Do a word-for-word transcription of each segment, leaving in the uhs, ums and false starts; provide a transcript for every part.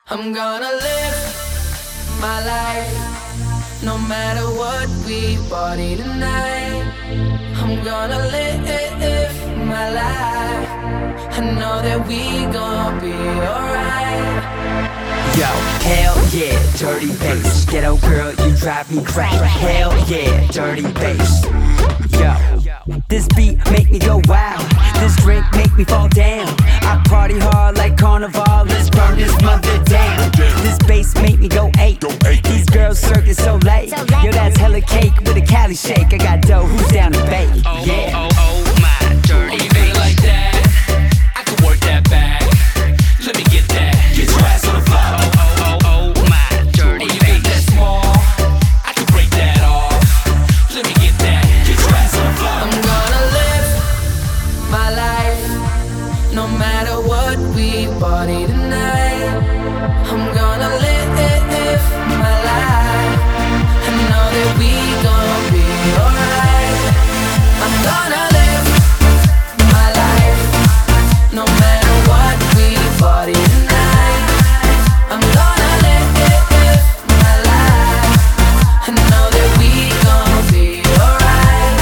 I'm gonna live my life, no matter what we party tonight. I'm gonna live my life, I know that we gon' be alright. Yo, hell yeah, dirty bass. Ghetto girl, you drive me crazy. Hell yeah, dirty bass. Yo, this beat make me go wild. This drink make me fall down. I party hard like carnival. Let's burn this mother down. This bass make me go eight. These girls circus so late. Yo, that's hella cake with a Cali shake. I got dough, who's down to bake? Yeah. Oh, oh, oh, my dirty bass. Like that, I can work that back. Let me get that. Get your ass on the floor. Oh, oh, oh, oh, my dirty bass. That small, I can break that off. Let me get that. Get your ass on the floor. I'm gonna live my life, no matter what we party tonight. I'm gonna live my life, I know that we gon' be alright. I'm gonna live my life, no matter what we party tonight. I'm gonna live my life, I know that we gon' be alright.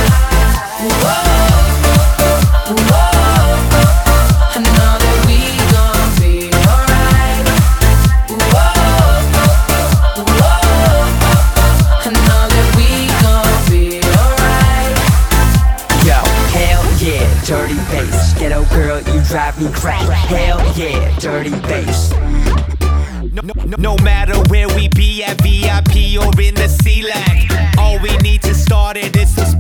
Whoa, whoa, I know that we gon' be alright. Whoa, whoa, I know that we gon' be alright. Yo, hell yeah, dirty bass. Ghetto girl, you drive me crazy. Hell yeah, dirty bass. No, no, no, no matter where we be at V I P or in the C LAC, all we need to start it is to